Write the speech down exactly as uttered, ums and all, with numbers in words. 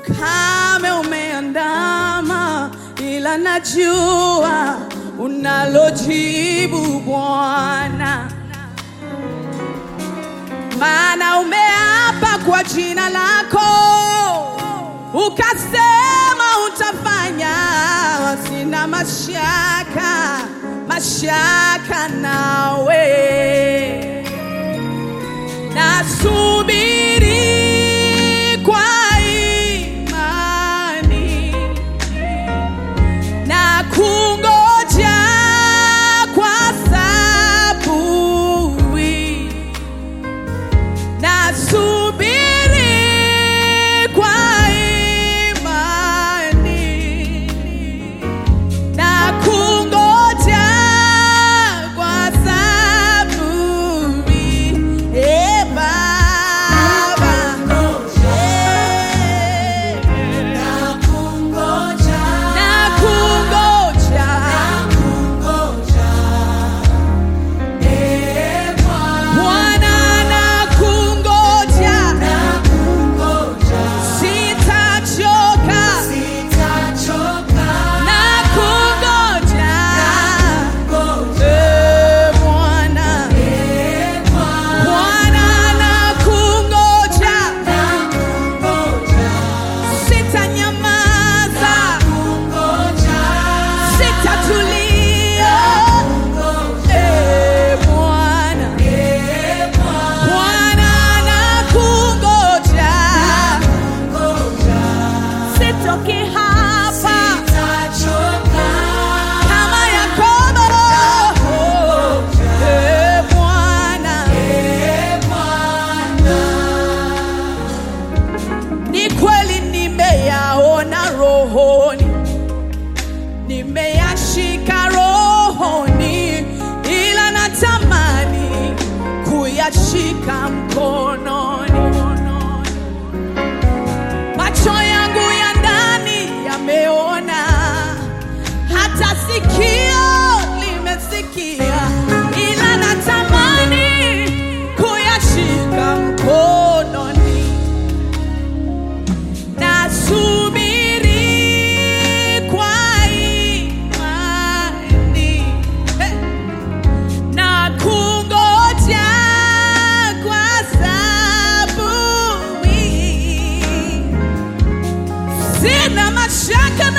ukame umeandama, ila najua unalojibu Bwana, maana umeapa kwa jina lako, ukasema utafanya. Sina mashaka, mashaka nawe, nasubiri kwa imani na kungoja kwa saburi, nasubiri kwa imani na kungoja kwa saburi. Eh, Baba, eh, na kungoja, na kungoja, eh, Bwana, na kungoja, sitachoka, na kungoja, eh, Bwana, Bwana, na kungoja, sitanyamaza, sitatulia, eh, Bwana, Bwana, na kungoja, sitoki hapa kama Yakobo, eh, Bwana. Ni kweli nimeyaona rohoni, nimeyashika rohoni, ila natamani kuyashika mkononi. Macho yangu ya ndani yameona, hata sikio limesikia, ila natamani kuyashika mkononi. Nasubiri kwa imani, eh, na kungoja kwa saburi. Sina mashaka